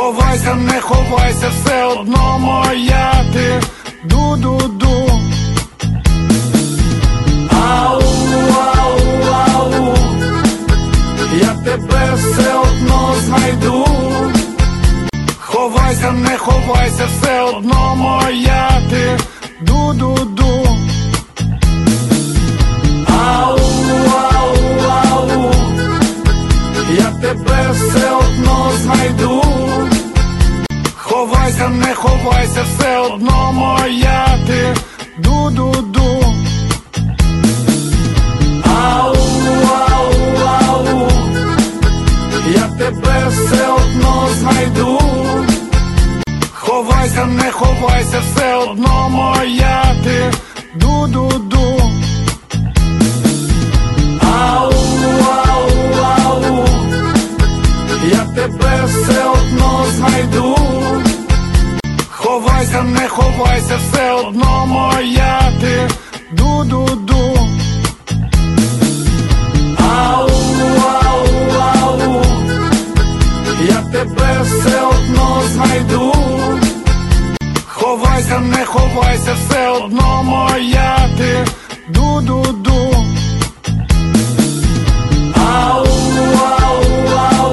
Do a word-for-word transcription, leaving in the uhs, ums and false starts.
Ховайся, не ховайся, все одно моя ти. Ду-ду-ду. Ау, ау, ау, я тебе все одно знайду. Ховайся, не ховайся, все одно моя ти. Ду-ду-ду. Ау, ау, ау, я тебе все одно знайду. Ховайся, не ховайся, все одно моя ти. Ду-ду-ду. Ау, ау, ау, я тебе все одно знайду. Ховайся, не ховайся, все одно моя ти. Ду-ду-ду. Ау, ау, ау, я тебе все одно знайду. Ховайся, не ховайся, все одно моя ти. Ду-ду-ду. Ау, ау, ау, я тебе все одно знайду. Ховайся, не ховайся, все одно моя ти. Ду-ду.